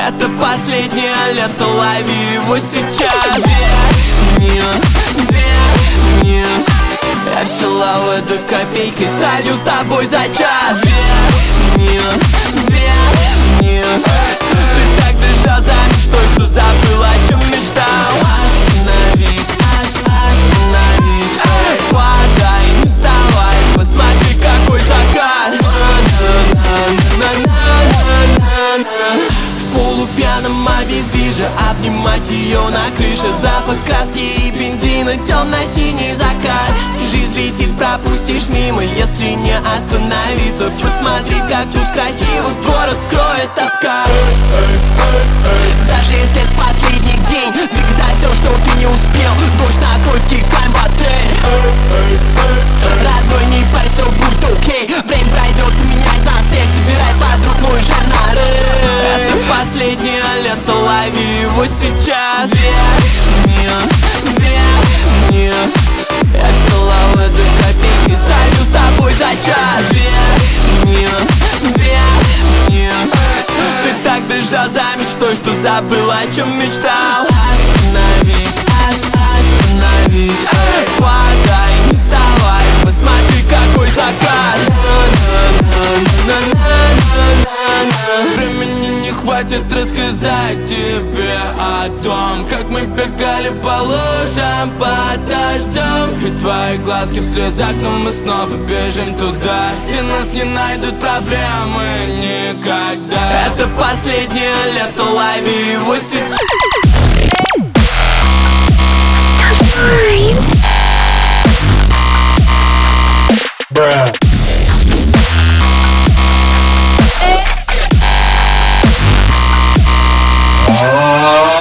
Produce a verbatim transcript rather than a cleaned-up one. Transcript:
Это последнее лето, лови его сейчас. Вверх, вниз, вверх, вниз. Я все лавы до копейки солью с тобой за час. Вверх, вниз, вверх, вниз. Ты так бежал за мечтой, что забыл, о чем мечтал. Остановись, ос- остановись. Падай, не вставай, посмотри, какой закат. В полупьяном обездвиже обнимать ее на крыше. Запах краски и бензина, темно-синий закат. Жизнь летит, пропустишь мимо, если не остановиться. Посмотри, как тут красиво, город кроет тоска. Даже если это последний день, двигай за все, что ты не успел. Дождь накроет, стекаем в отель. Родной, не парься, все будет окей. Время пройдет, поменять нас всех. Собирай подруг, мой жар на рейс. Это последнее лето, лови его сейчас. Вверх, вниз, вверх, вниз. Я все лавы до копейки солью с тобой за час. Вверх, вниз, вверх, вниз. Ты так бежал за мечтой, что забыл, о чем мечтал. Остановись, ос- остановись. Падай, не вставай, посмотри, какой закат. Времени не хватит рассказать тебе о том, как мы бегали по лужам под дождем. И твои глазки в слезах, но мы снова бежим туда, где нас не найдут проблемы никогда. Это последнее лето, лови его сейчас. Bruh.